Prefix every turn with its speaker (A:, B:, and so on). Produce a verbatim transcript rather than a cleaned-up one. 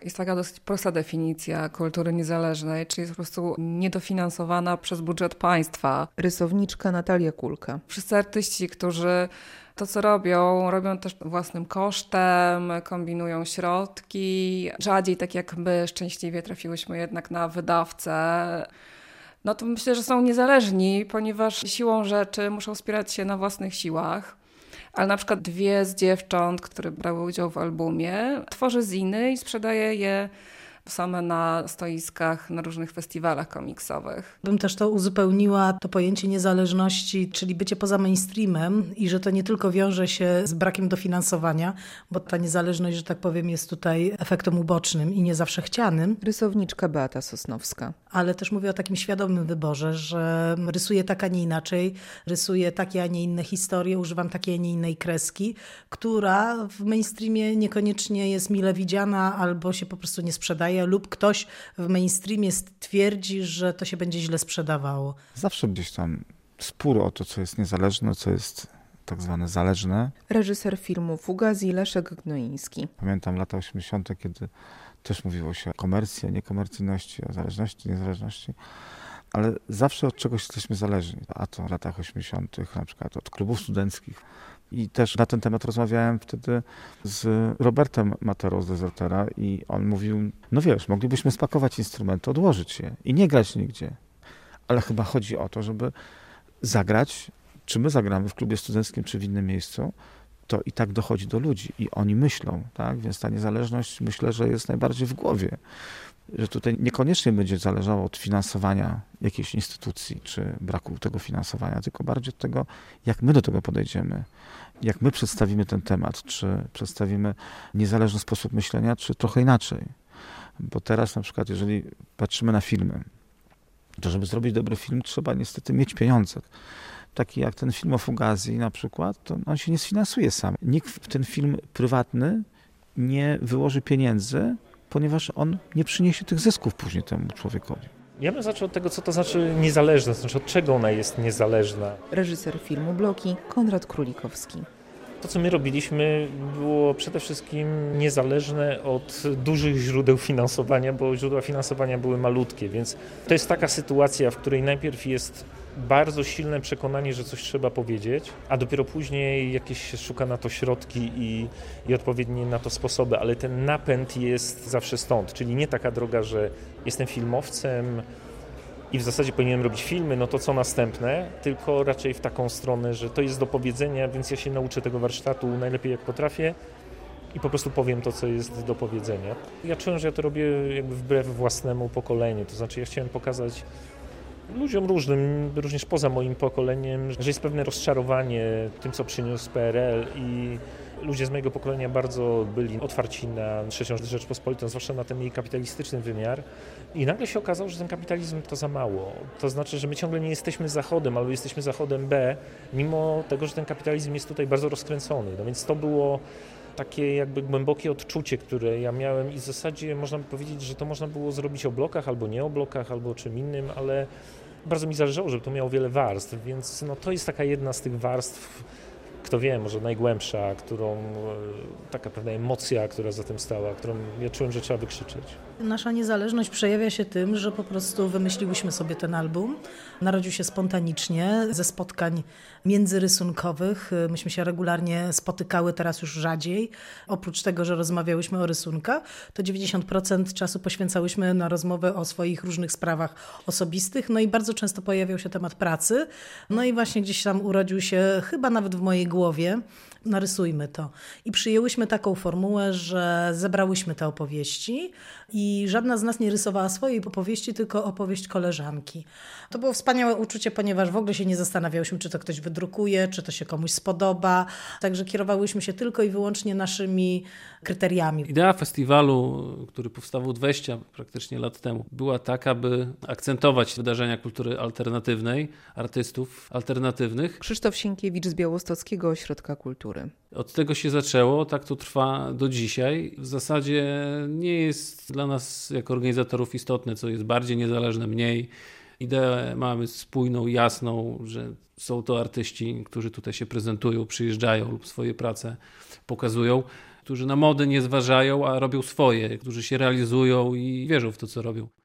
A: Jest taka dosyć prosta definicja kultury niezależnej, czyli jest po prostu niedofinansowana przez budżet państwa.
B: Rysowniczka Natalia Kulka.
A: Wszyscy artyści, którzy to, co robią, robią też własnym kosztem, kombinują środki. Rzadziej, tak jak my, szczęśliwie trafiłyśmy jednak na wydawcę. No to myślę, że są niezależni, ponieważ siłą rzeczy muszą wspierać się na własnych siłach. Ale na przykład dwie z dziewcząt, które brały udział w albumie, tworzy ziny i sprzedaje je same na stoiskach, na różnych festiwalach komiksowych.
C: Bym też to uzupełniła, to pojęcie niezależności, czyli bycie poza mainstreamem i że to nie tylko wiąże się z brakiem dofinansowania, bo ta niezależność, że tak powiem, jest tutaj efektem ubocznym i nie zawsze chcianym.
B: Rysowniczka Beata Sosnowska.
C: Ale też mówię o takim świadomym wyborze, że rysuję tak, a nie inaczej, rysuję takie, a nie inne historie, używam takiej, a nie innej kreski, która w mainstreamie niekoniecznie jest mile widziana albo się po prostu nie sprzedaje, lub ktoś w mainstreamie stwierdzi, że to się będzie źle sprzedawało.
D: Zawsze gdzieś tam spór o to, co jest niezależne, co jest tak zwane zależne.
B: Reżyser filmu Fugazi Leszek Gnoiński.
D: Pamiętam lata osiemdziesiąte, kiedy też mówiło się o komercji, o niekomercyjności, o zależności, niezależności, ale zawsze od czegoś jesteśmy zależni. A to w latach osiemdziesiątych na przykład od klubów studenckich. I też na ten temat rozmawiałem wtedy z Robertem Materą z Dezertera i on mówił, no wiesz, moglibyśmy spakować instrumenty, odłożyć je i nie grać nigdzie. Ale chyba chodzi o to, żeby zagrać, czy my zagramy w klubie studenckim, czy w innym miejscu, to i tak dochodzi do ludzi i oni myślą, tak? Więc ta niezależność myślę, że jest najbardziej w głowie. Że tutaj niekoniecznie będzie zależało od finansowania jakiejś instytucji, czy braku tego finansowania, tylko bardziej od tego, jak my do tego podejdziemy, jak my przedstawimy ten temat, czy przedstawimy niezależny sposób myślenia, czy trochę inaczej. Bo teraz na przykład, jeżeli patrzymy na filmy, to żeby zrobić dobry film, trzeba niestety mieć pieniądze. Taki jak ten film o Fugazi na przykład, to on się nie sfinansuje sam. Nikt w ten film prywatny nie wyłoży pieniędzy, ponieważ on nie przyniesie tych zysków później temu człowiekowi.
E: Ja bym zaczął od tego, co to znaczy niezależna, to znaczy od czego ona jest niezależna.
B: Reżyser filmu Bloki Konrad Królikowski.
E: To, co my robiliśmy, było przede wszystkim niezależne od dużych źródeł finansowania, bo źródła finansowania były malutkie, więc to jest taka sytuacja, w której najpierw jest bardzo silne przekonanie, że coś trzeba powiedzieć, a dopiero później jakieś szuka na to środki i, i odpowiednie na to sposoby, ale ten napęd jest zawsze stąd, czyli nie taka droga, że jestem filmowcem i w zasadzie powinienem robić filmy, no to co następne, tylko raczej w taką stronę, że to jest do powiedzenia, więc ja się nauczę tego warsztatu najlepiej jak potrafię i po prostu powiem to, co jest do powiedzenia. Ja czułem, że ja to robię jakby wbrew własnemu pokoleniu, to znaczy ja chciałem pokazać ludziom różnym, również poza moim pokoleniem, że jest pewne rozczarowanie tym, co przyniósł P R L i ludzie z mojego pokolenia bardzo byli otwarci na trzecią Rzeczpospolitą, zwłaszcza na ten jej kapitalistyczny wymiar. I nagle się okazało, że ten kapitalizm to za mało. To znaczy, że my ciągle nie jesteśmy Zachodem, albo jesteśmy Zachodem B, mimo tego, że ten kapitalizm jest tutaj bardzo rozkręcony. No więc to było takie jakby głębokie odczucie, które ja miałem i w zasadzie można by powiedzieć, że to można było zrobić o blokach, albo nie o blokach, albo o czym innym, ale bardzo mi zależało, żeby to miało wiele warstw, więc no, to jest taka jedna z tych warstw, kto wie, może najgłębsza, którą, taka pewna emocja, która za tym stała, którą ja czułem, że trzeba wykrzyczeć.
C: Nasza niezależność przejawia się tym, że po prostu wymyśliłyśmy sobie ten album. Narodził się spontanicznie, ze spotkań międzyrysunkowych. Myśmy się regularnie spotykały, teraz już rzadziej. Oprócz tego, że rozmawiałyśmy o rysunkach, to dziewięćdziesiąt procent czasu poświęcałyśmy na rozmowę o swoich różnych sprawach osobistych. No i bardzo często pojawiał się temat pracy. No i właśnie gdzieś tam urodził się, chyba nawet w mojej głowie, narysujmy to. I przyjęłyśmy taką formułę, że zebrałyśmy te opowieści i żadna z nas nie rysowała swojej opowieści, tylko opowieść koleżanki. To było wspaniałe uczucie, ponieważ w ogóle się nie zastanawiałyśmy, czy to ktoś wydrukuje, czy to się komuś spodoba. Także kierowałyśmy się tylko i wyłącznie naszymi kryteriami.
F: Idea festiwalu, który powstał dwadzieścia praktycznie lat temu, była taka, by akcentować wydarzenia kultury alternatywnej, artystów alternatywnych.
B: Krzysztof Sienkiewicz z Białostockiego Ośrodka Kultury.
F: Od tego się zaczęło, tak to trwa do dzisiaj. W zasadzie nie jest dla nas jako organizatorów istotne, co jest bardziej niezależne, mniej. Ideę mamy spójną, jasną, że są to artyści, którzy tutaj się prezentują, przyjeżdżają lub swoje prace pokazują. którzy na modę nie zważają, a robią swoje, którzy się realizują i wierzą w to, co robią.